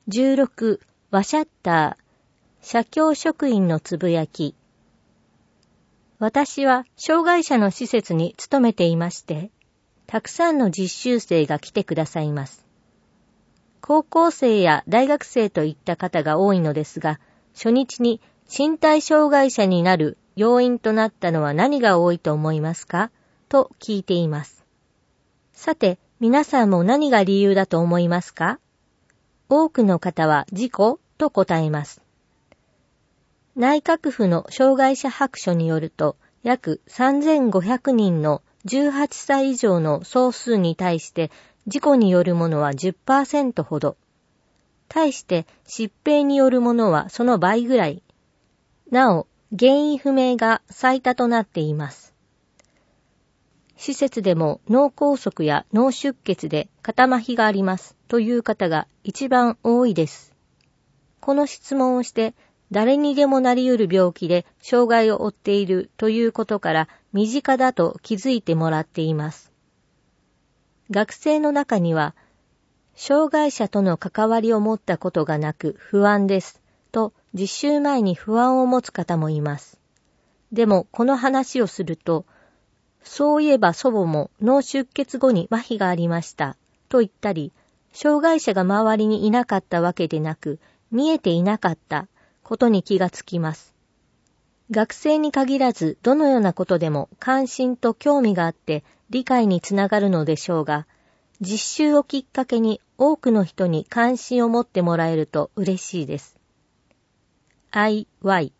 16、ワシャッター、社協職員のつぶやき。私は障害者の施設に勤めていまして、たくさんの実習生が来てくださいます。高校生や大学生といった方が多いのですが、初日に身体障害者になる要因となったのは何が多いと思いますか？と聞いています。さて、皆さんも何が理由だと思いますか？多くの方は事故と答えます。内閣府の障害者白書によると、約3500人の18歳以上の総数に対して事故によるものは 10% ほど。対して疾病によるものはその倍ぐらい。なお、原因不明が最多となっています。施設でも脳梗塞や脳出血で肩麻痺がありますという方が一番多いです。この質問をして誰にでもなり得る病気で障害を負っているということから身近だと気づいてもらっています。学生の中には障害者との関わりを持ったことがなく不安ですと実習前に不安を持つ方もいます。でもこの話をすると、そういえば祖母も脳出血後に麻痺がありましたと言ったり、障害者が周りにいなかったわけでなく見えていなかったことに気がつきます。学生に限らずどのようなことでも関心と興味があって理解につながるのでしょうが、実習をきっかけに多くの人に関心を持ってもらえると嬉しいです。IY